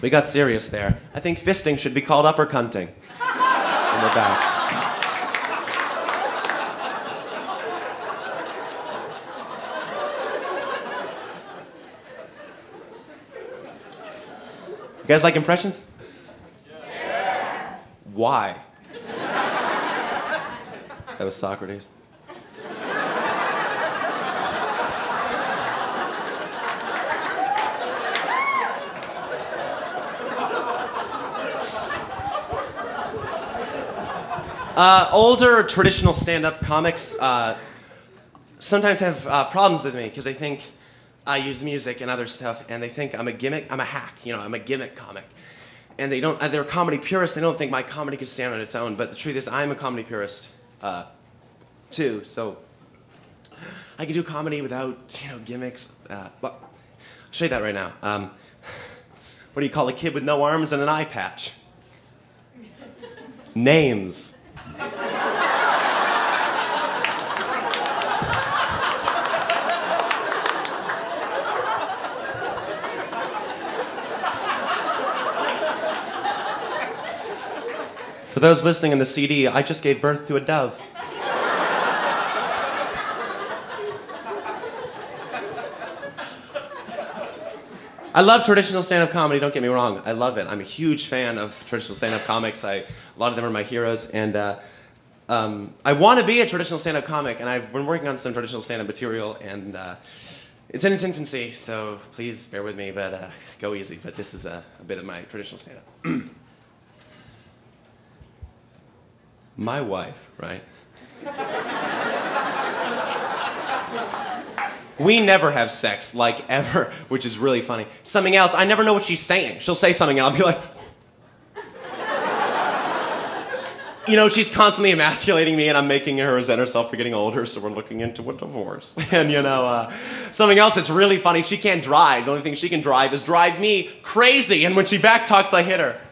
We got serious there. I think fisting should be called uppercutting. And we're back. You guys like impressions? Yeah. Why? That was Socrates. Older traditional stand-up comics sometimes have problems with me because they think I use music and other stuff, and they think I'm a gimmick. I'm a hack. I'm a gimmick comic, and they're comedy purists. They don't think my comedy could stand on its own. But the truth is, I'm a comedy purist too. So I can do comedy without gimmicks. Well, I'll show you that right now. What do you call a kid with no arms and an eye patch? Names. For those listening in the CD, I just gave birth to a dove. I love traditional stand-up comedy, don't get me wrong. I love it. I'm a huge fan of traditional stand-up comics. A lot of them are my heroes. And I want to be a traditional stand-up comic, and I've been working on some traditional stand-up material, and it's in its infancy, so please bear with me, but go easy. But this is a bit of my traditional stand-up. My wife, right? We never have sex, like, ever, which is really funny. Something else, I never know what she's saying. She'll say something and I'll be like... she's constantly emasculating me and I'm making her resent herself for getting older, so we're looking into a divorce. And, something else that's really funny, she can't drive. The only thing she can drive is drive me crazy, and when she backtalks, I hit her.